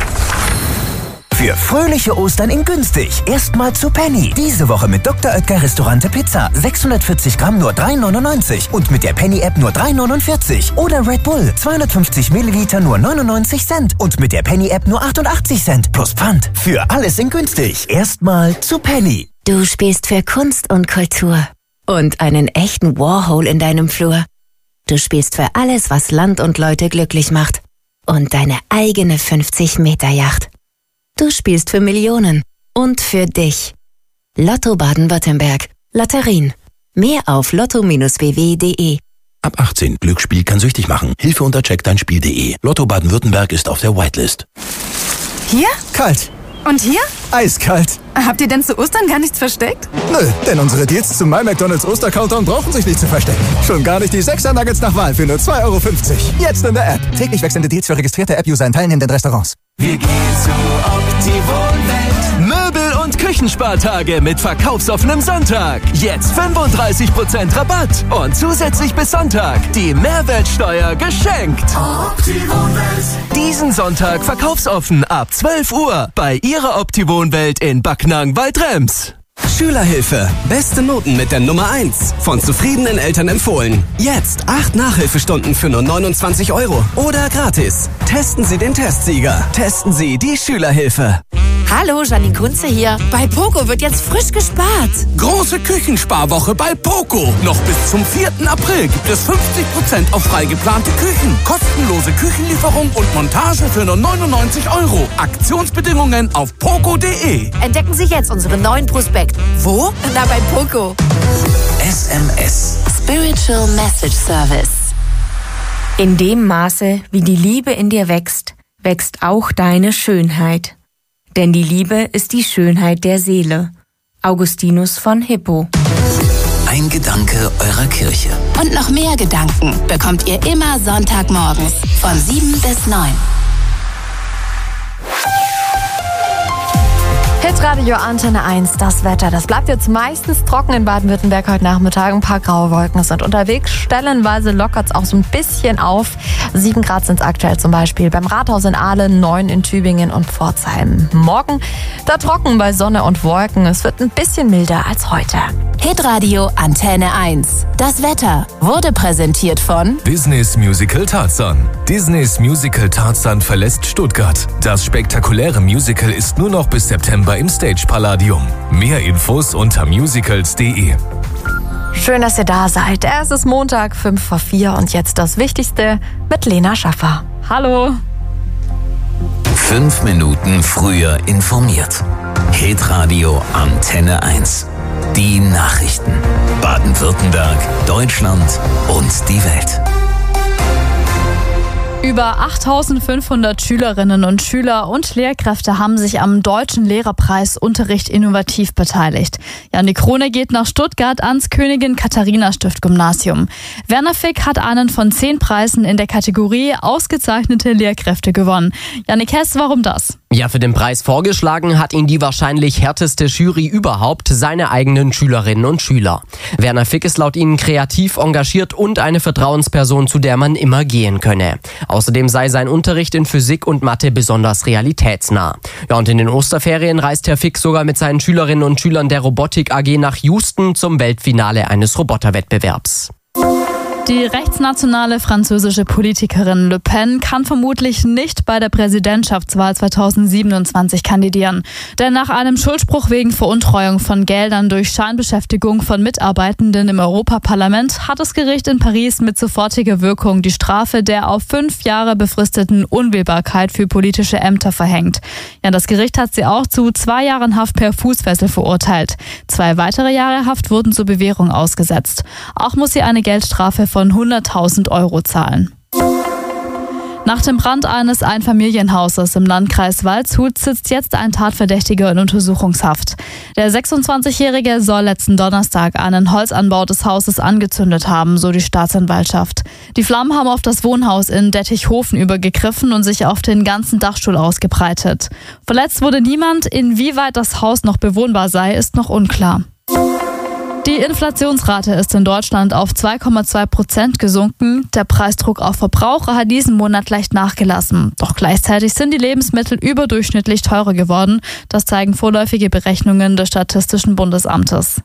[SPEAKER 19] Für fröhliche Ostern in günstig. Erstmal zu Penny. Diese Woche mit Dr. Oetker Restaurante Pizza. 640 Gramm nur 3,99. Und mit der Penny-App nur 3,49. Oder Red Bull. 250 Milliliter nur 99 Cent. Und mit der Penny-App nur 88 Cent. Plus Pfand. Für alles in günstig. Erstmal zu Penny.
[SPEAKER 14] Du spielst für Kunst und Kultur. Und einen echten Warhol in deinem Flur. Du spielst für alles, was Land und Leute glücklich macht. Und deine eigene 50-Meter-Yacht. Du spielst für Millionen und für dich. Lotto Baden-Württemberg. Lotterien. Mehr auf lotto-bw.de.
[SPEAKER 20] Ab 18. Glücksspiel kann süchtig machen. Hilfe unter checkdeinspiel.de. Lotto Baden-Württemberg ist auf der Whitelist.
[SPEAKER 21] Hier?
[SPEAKER 20] Kalt.
[SPEAKER 21] Und hier?
[SPEAKER 20] Eiskalt.
[SPEAKER 21] Habt ihr denn zu Ostern gar nichts versteckt?
[SPEAKER 20] Nö, denn unsere Deals zum McDonald's Oster-Countdown brauchen sich nicht zu verstecken. Schon gar nicht die 6er Nuggets nach Wahl für nur 2,50 €. Jetzt in der App. Täglich wechselnde Deals für registrierte App-User in teilnehmenden Restaurants.
[SPEAKER 22] Wir gehen zu Optiwohnwelt. Möbel- und Küchenspartage mit verkaufsoffenem Sonntag. Jetzt 35% Rabatt. Und zusätzlich bis Sonntag die Mehrwertsteuer geschenkt. Optiwohnwelt. Diesen Sonntag verkaufsoffen ab 12 Uhr bei Ihrer Optiwohnwelt in Backnang-Waldrems.
[SPEAKER 23] Schülerhilfe. Beste Noten mit der Nummer 1. Von zufriedenen Eltern empfohlen. Jetzt 8 Nachhilfestunden für nur 29 €. Oder gratis. Testen Sie den Testsieger. Testen Sie die Schülerhilfe.
[SPEAKER 24] Hallo, Janine Kunze hier. Bei Poco wird jetzt frisch gespart.
[SPEAKER 23] Große Küchensparwoche bei Poco. Noch bis zum 4. April gibt es 50% auf frei geplante Küchen. Kostenlose Küchenlieferung und Montage für nur 99 €. Aktionsbedingungen auf poco.de.
[SPEAKER 24] Entdecken Sie jetzt unseren neuen Prospekt. Wo? Na, bei Poco.
[SPEAKER 16] SMS.
[SPEAKER 14] Spiritual Message Service.
[SPEAKER 25] In dem Maße, wie die Liebe in dir wächst, wächst auch deine Schönheit. Denn die Liebe ist die Schönheit der Seele. Augustinus von Hippo.
[SPEAKER 16] Ein Gedanke eurer Kirche.
[SPEAKER 14] Und noch mehr Gedanken bekommt ihr immer Sonntagmorgens von 7 bis 9.
[SPEAKER 6] Hitradio Antenne 1, das Wetter. Das bleibt jetzt meistens trocken in Baden-Württemberg heute Nachmittag. Ein paar graue Wolken sind unterwegs. Stellenweise lockert es auch so ein bisschen auf. 7 Grad sind es aktuell zum Beispiel beim Rathaus in Aalen, 9 in Tübingen und Pforzheim. Morgen da trocken bei Sonne und Wolken. Es wird ein bisschen milder als heute.
[SPEAKER 14] Hitradio Antenne 1. Das Wetter wurde präsentiert von
[SPEAKER 11] Disneys Musical Tarzan. Disneys Musical Tarzan verlässt Stuttgart. Das spektakuläre Musical ist nur noch bis September im Stage Palladium. Mehr Infos unter musicals.de.
[SPEAKER 6] Schön, dass ihr da seid. Es ist Montag, 5 vor 4 und jetzt das Wichtigste mit Lena Schaffer. Hallo.
[SPEAKER 16] 5 Minuten früher informiert. Hitradio Antenne 1. Die Nachrichten. Baden-Württemberg, Deutschland und die Welt.
[SPEAKER 17] Über 8.500 Schülerinnen und Schüler und Lehrkräfte haben sich am Deutschen Lehrerpreis Unterricht innovativ beteiligt. Ja, die Krone geht nach Stuttgart ans Königin-Katharina-Stift-Gymnasium. Werner Fick hat einen von 10 Preisen in der Kategorie Ausgezeichnete Lehrkräfte gewonnen. Janik Hess, warum das?
[SPEAKER 26] Ja, für den Preis vorgeschlagen hat ihn die wahrscheinlich härteste Jury überhaupt, seine eigenen Schülerinnen und Schüler. Werner Fick ist laut ihnen kreativ, engagiert und eine Vertrauensperson, zu der man immer gehen könne. Außerdem sei sein Unterricht in Physik und Mathe besonders realitätsnah. Ja, und in den Osterferien reist Herr Fick sogar mit seinen Schülerinnen und Schülern der Robotik AG nach Houston zum Weltfinale eines Roboterwettbewerbs.
[SPEAKER 17] Die rechtsnationale französische Politikerin Le Pen kann vermutlich nicht bei der Präsidentschaftswahl 2027 kandidieren. Denn nach einem Schuldspruch wegen Veruntreuung von Geldern durch Scheinbeschäftigung von Mitarbeitenden im Europaparlament hat das Gericht in Paris mit sofortiger Wirkung die Strafe der auf 5 Jahre befristeten Unwählbarkeit für politische Ämter verhängt. Ja, das Gericht hat sie auch zu 2 Jahren Haft per Fußfessel verurteilt. 2 weitere Jahre Haft wurden zur Bewährung ausgesetzt. Auch muss sie eine Geldstrafe von 100.000 Euro zahlen. Nach dem Brand eines Einfamilienhauses im Landkreis Waldshut sitzt jetzt ein Tatverdächtiger in Untersuchungshaft. Der 26-Jährige soll letzten Donnerstag einen Holzanbau des Hauses angezündet haben, so die Staatsanwaltschaft. Die Flammen haben auf das Wohnhaus in Dettichhofen übergegriffen und sich auf den ganzen Dachstuhl ausgebreitet. Verletzt wurde niemand. Inwieweit das Haus noch bewohnbar sei, ist noch unklar. Die Inflationsrate ist in Deutschland auf 2,2% gesunken. Der Preisdruck auf Verbraucher hat diesen Monat leicht nachgelassen. Doch gleichzeitig sind die Lebensmittel überdurchschnittlich teurer geworden. Das zeigen vorläufige Berechnungen des Statistischen Bundesamtes.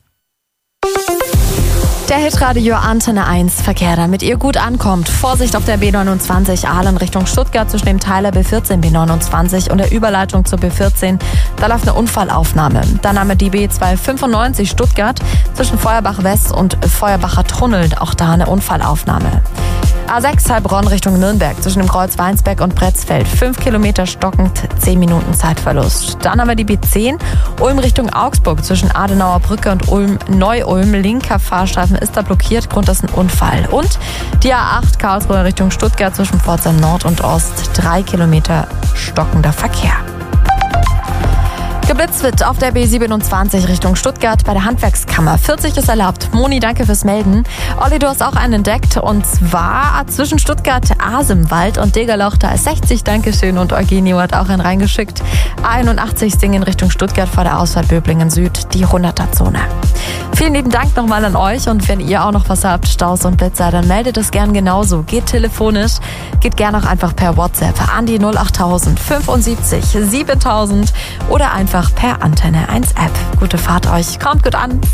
[SPEAKER 6] Der Hitradio Antenne 1 Verkehr, damit ihr gut ankommt. Vorsicht auf der B29 Aalen Richtung Stuttgart zwischen dem Teiler B14 B29 und der Überleitung zur B14. Da läuft eine Unfallaufnahme. Dann haben wir die B295 Stuttgart zwischen Feuerbach West und Feuerbacher Tunnel. Auch da eine Unfallaufnahme. A6 Heilbronn Richtung Nürnberg zwischen dem Kreuz Weinsberg und Bretzfeld. 5 Kilometer stockend, 10 Minuten Zeitverlust. Dann haben wir die B10 Ulm Richtung Augsburg zwischen Adenauer Brücke und Neu-Ulm. Linker Fahrstreifen ist da blockiert, Grund ist ein Unfall. Und die A8 Karlsruhe Richtung Stuttgart zwischen Pforzheim Nord und Ost. 3 Kilometer stockender Verkehr. Geblitzt wird auf der B27 Richtung Stuttgart bei der Handwerkskammer. 40 ist erlaubt. Moni, danke fürs Melden. Olli, du hast auch einen entdeckt. Und zwar zwischen Stuttgart-Asemwald und Degerloch. Da ist 60, Dankeschön. Und Eugenio hat auch einen reingeschickt. A81 Singen Richtung Stuttgart vor der Ausfahrt Böblingen Süd, die 100er-Zone. Vielen lieben Dank nochmal an euch. Und wenn ihr auch noch was habt, Staus und Blitzer, dann meldet es gern genauso. Geht telefonisch, geht gern auch einfach per WhatsApp an die 08000 75 7000 oder einfach per Antenne 1 App. Gute Fahrt euch, kommt gut an.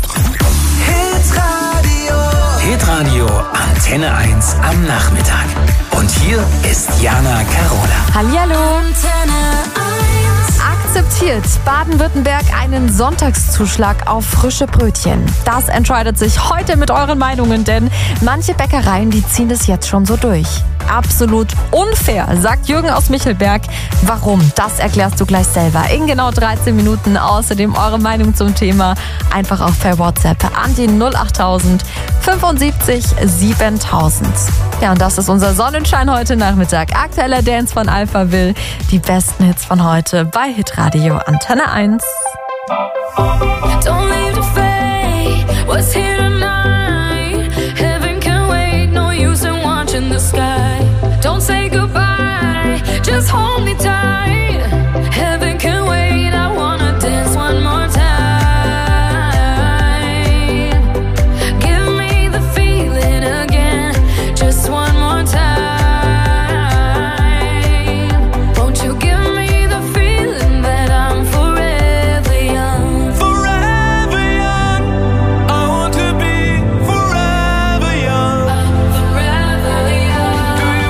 [SPEAKER 16] Hitradio Antenne 1 am Nachmittag. Und hier ist Jana Carola.
[SPEAKER 6] Hallihallo. Akzeptiert Baden-Württemberg einen Sonntagszuschlag auf frische Brötchen? Das entscheidet sich heute mit euren Meinungen, denn manche Bäckereien, die ziehen das jetzt schon so durch. Absolut unfair, sagt Jürgen aus Michelberg. Warum? Das erklärst du gleich selber in genau 13 Minuten. Außerdem eure Meinung zum Thema einfach auch per WhatsApp an die 08000 75 7000. Ja, und das ist unser Sonnenschein heute Nachmittag. Aktueller Dance von Alpha Will. Die besten Hits von heute bei Hitradio Antenne 1.
[SPEAKER 1] Don't leave the fate, what's here tonight? Heaven can wait, no use in watching the sky. Don't say goodbye, just hold me tight. Heaven can wait, I wanna dance one more time. Give me the feeling again, just one more time. Won't you give me the feeling that I'm forever young?
[SPEAKER 15] Forever young, I want to be forever young.
[SPEAKER 1] Forever young.
[SPEAKER 15] Do you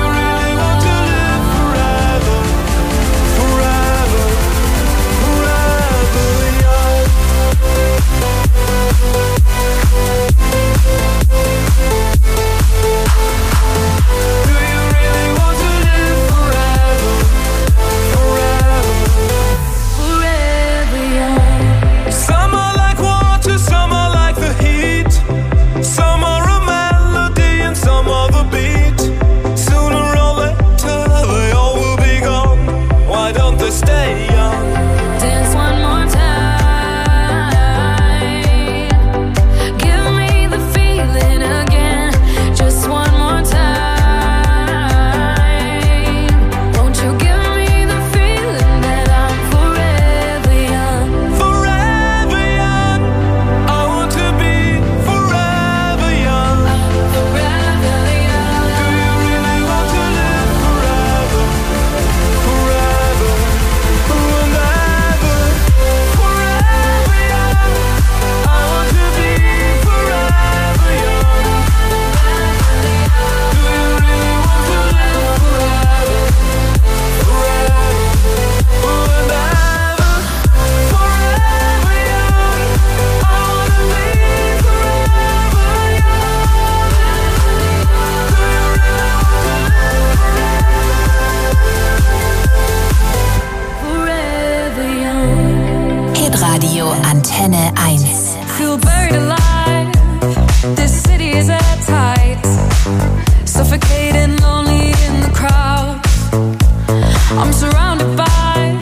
[SPEAKER 14] Antenne 1.
[SPEAKER 1] Feel buried alive. This city is at tight. Suffocate.